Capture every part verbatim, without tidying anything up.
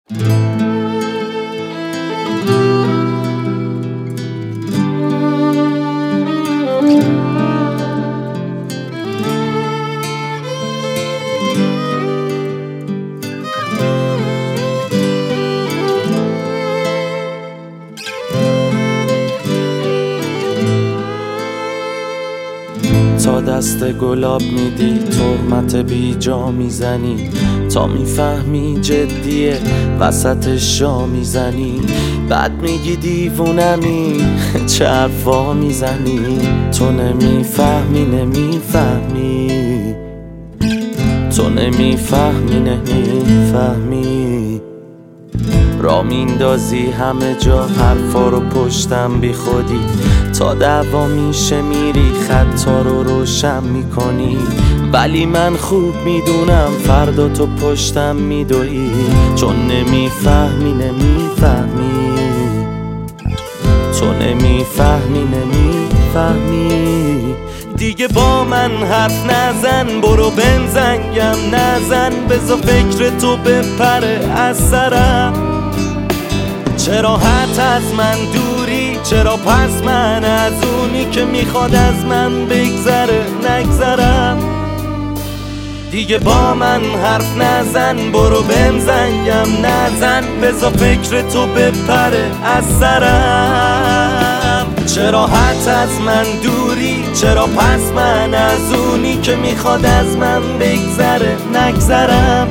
تا دست گلاب میدی تهمت بی جا میزنی، تا میفهمی جدیه وسطش جا میزنی، بعد میگی دیوونمی چه حرفا میزنی. تو نمیفهمی نمیفهمی تو نمیفهمی نمیفهمی را میندازی همه جا حرفا رو پشتم بی خودی، تا دعوا میشه میری خطا رو روشن میکنی، ولی من خوب میدونم فردا تو پشتم میدوی، چون نمیفهمی نمیفهمی تو نمیفهمی نمیفهمی دیگه با من حرف نزن، برو بنزنگم نزن، بذار فکر تو بپره از سرم. چرا حت از من دوری، چرا پس من از اونی که میخواد از من بگذره نگذرم. دیگه با من حرف نزن، برو بنزنگم نزن، بذار فکر تو بپره از سرم. چرا حت از من دوری، چرا پس من از اونی که میخواد از من بگذره نگذرم.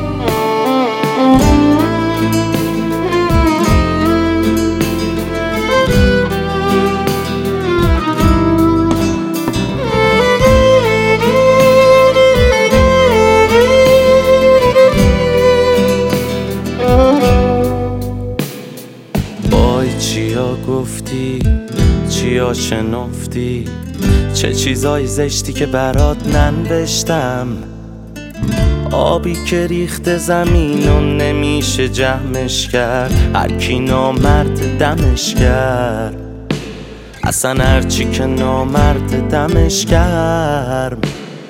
چیا گفتی، چیا شنفتی، چه چیزای زشتی که برات ننوشتم. آبی که ریخته زمین و نمیشه جمعش کرد، هر کی نامرد دمش کرد، اصلا هرچی که نامرد دمش کرد.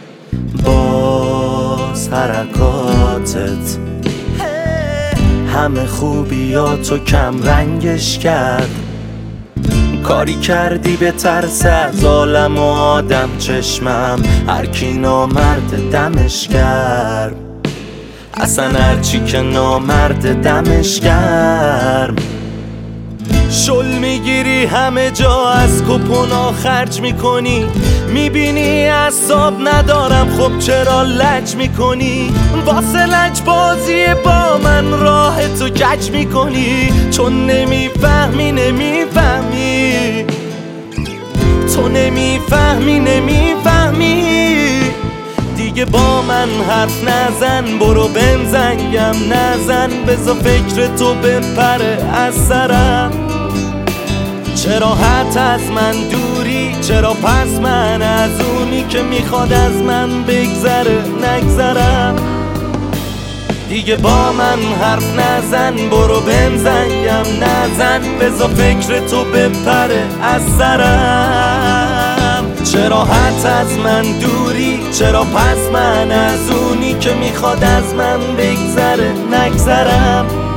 باز حرکاتت همه خوبیاتو کم رنگش کرد، کاری کردی به ترس از عالم و آدم چشمم، هر کی نامرد دمش کرد، اصلا هرچی که نامرد دمش کرد. شل میگیری همه جا از کپونا خرج میکنی، میبینی اعصاب ندارم خب چرا لج میکنی، واسه لج بازی با من راه تو کج میکنی، چون نمیفهمی نمیفهمی تو نمیفهمی نمیفهمی دیگه با من حرف نزن، برو بنزنگم نزن، بذار فکر تو بپره از سرم. چرا حت از من دوری، چرا پس من از اونی که میخواد از من بگذره نگذرم. دیگه با من حرف نزن، برو بنزنگم نزن، بذار فکر تو بپره از سرم. چرا حت از من دوری، چرا پس من از اونی که میخواد از من بگذره نگذرم.